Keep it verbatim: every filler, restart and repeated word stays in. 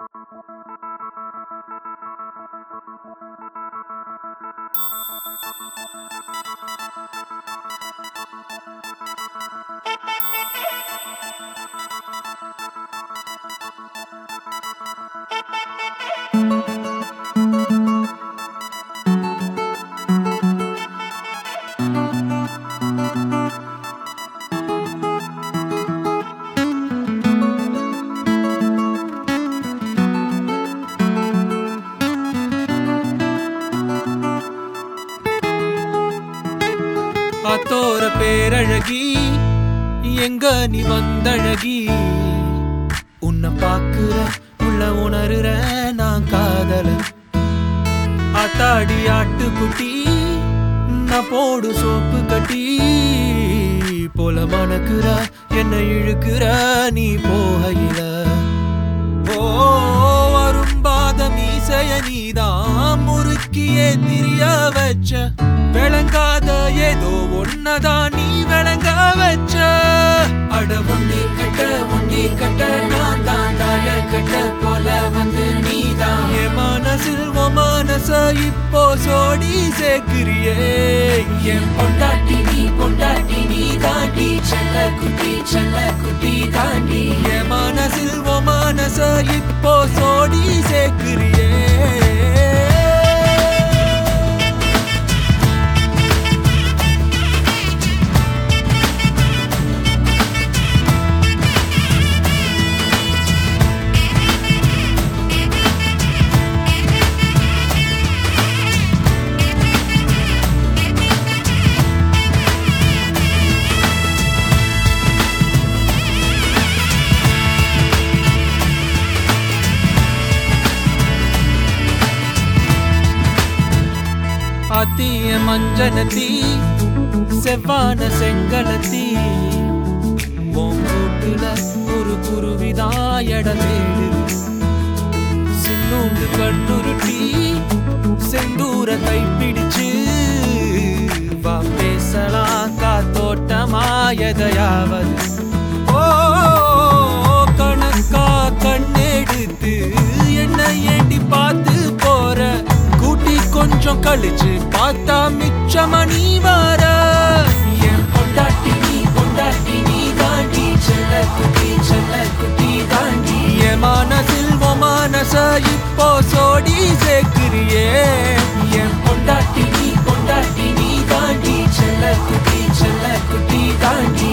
அத்தோர பேரழகி எங்க நீ வந்தழகி உன்னை பாக்குற உள்ள உணர்ற நான் காதல ஆத்தாடி ஆட்டுக்குட்டி நான் போடு சோப்பு கட்டி போல மணக்குற என்ன இழுக்கிற நீ போகையில ஓ வரும்பாத மீசைய நீதான் முறுக்கியே திரிய வச்ச விளங்காத ஏதோ ஒன்னதான் நீ விளங்க வச்ச அட ஒன்னே கட்ட ஒன்னே கட்ட நான் தான் தாழ கட்ட போல வந்து நீதான் என் மனசில் ஓ மனச இப்போ சோடி சேர்க்கிறியே என் பொண்டாட்டி நீ பொண்டாட்டி நீ தாண்டி செல்ல குட்டி செல்ல குட்டி தாண்டி என் மனசில் ஓ மனச இப்போ சோடி சேர்க்கிறியே ஆத்திய மஞ்சனத்தி செவ்வான செங்கலத்தி ஓங்கோட்டுல ஒரு குருவிதாயட தேடு சின்னூண்டு கண்ணுருட்டி செந்தூர கைப்பிடிச்சு வா பேசலாம் காத்தோட்டமாயதையாவது ஓ கணக்கா கண்ணெடுத்து என்ன ஏண்டி பார்த்து போற கூட்டி கொஞ்சம் கழிச்சு பார்த்தா மிச்சமா நீ வர என் பொண்டாட்டி நீ பொண்டாட்டி நீ தாண்டி செல்ல குட்டி செல்ல குட்டி தாண்டி என் மனசில் ஓ மனச இப்போ சோடி சேர்க்கிறியே என் பொண்டாட்டி நீ பொண்டாட்டி நீ தாண்டி செல்ல குட்டி செல்ல குட்டி தாண்டி